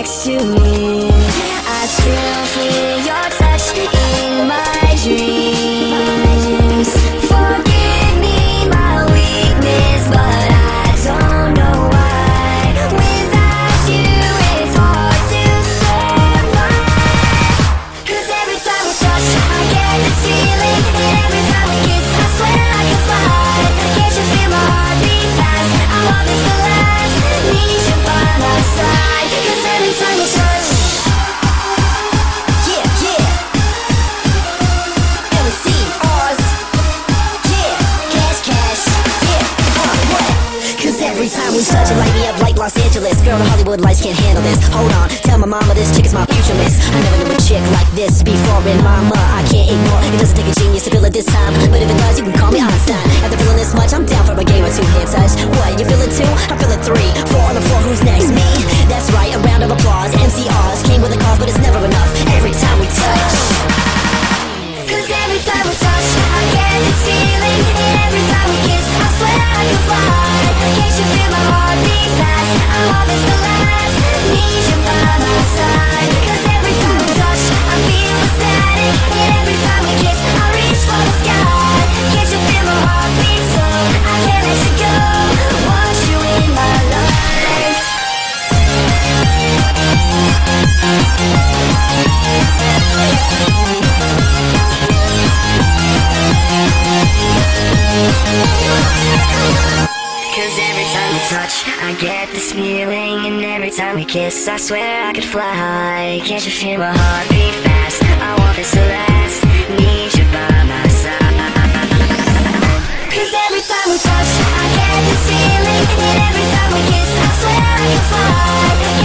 next to me. I still feel your touch in my dreams. Forgive me my weakness, but I don't know why. Without you it's hard to survive. 'Cause every time we touch I get this feeling, and every time we kiss I swear I can fly. Can't you feel my heart beat fast? I want this to last, need you by my side. 'Cause every time we touch, yeah, yeah, LC, ours, yeah, cash, cash, yeah, what? 'Cause every time we touch it light me up like Los Angeles. Girl, the Hollywood lights can't handle this. Hold on, tell my mama this chick is my future miss. I never knew a chick like this before, and mama, I can't ignore. It doesn't take a genius to feel it this time, but if it does, you can call me Einstein. After feeling this much, I'm down for a game or two hand touch. What, you feel it too? I feel it 3, 4 on the floor, who's next? Me? That's right, a round of applause. MCRs came with a cause, but it's never enough every time we touch. 'Cause every time we touch, I get this feeling, and every time we kiss, I swear I can fly. Can't you feel my heart beat fast? I want this to last, need you by my side. 'Cause every time we touch, I feel ecstatic, and every time we kiss, I reach for the sky. Can't you feel my heart beat so I can't let you go? Want you in my life. 'Cause every time we touch, I get this feeling, and every time we kiss, I swear I could fly. Can't you feel my heart beat fast? I want this to last, need you by my side. 'Cause every time we touch, I get this feeling, and every time we kiss, I swear I can fly.